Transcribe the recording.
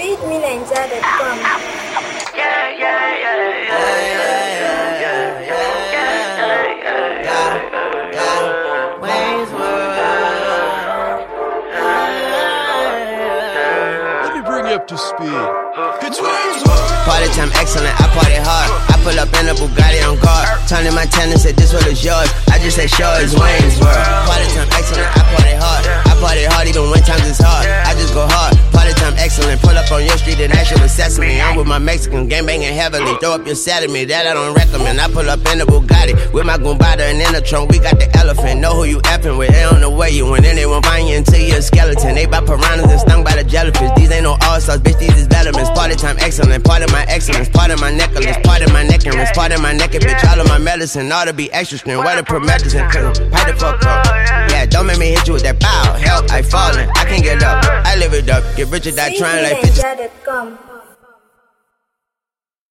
VisitMeNinja.com. Let me bring you up to speed. It's Wayne's World. Party time excellent, I party hard. I pull up in a Bugatti on guard. Tony Montana said this one is yours. I just said sure it's Wayne's World. Party time excellent, I party hard. I party hard even when times is hard. I just go hard. Party time excellent. Pull up on your street and actually sesame. I'm with my Mexican, gang banging heavily. Throw up your salad me, that I don't recommend. I pull up in a Bugatti with my Goombada and in the trunk we got the elephant. Know who you effing with, they on the way you went in. They won't find you until you're a skeleton. They buy piranhas and stung by the jellyfish. These ain't no all-stars, bitch, these is veterans. Party time excellent, part of my excellence, part of my necklace, part of my neck and wrist, part of my naked bitch, all of my medicine, ought to be extra strength, where the promethazine, cause I'm pipe the fuck up. Yeah, don't make me hit you with that pow, help, I falling, I can't get up, I live it up, get rich or die trying like bitches. VisitMeNinja.com.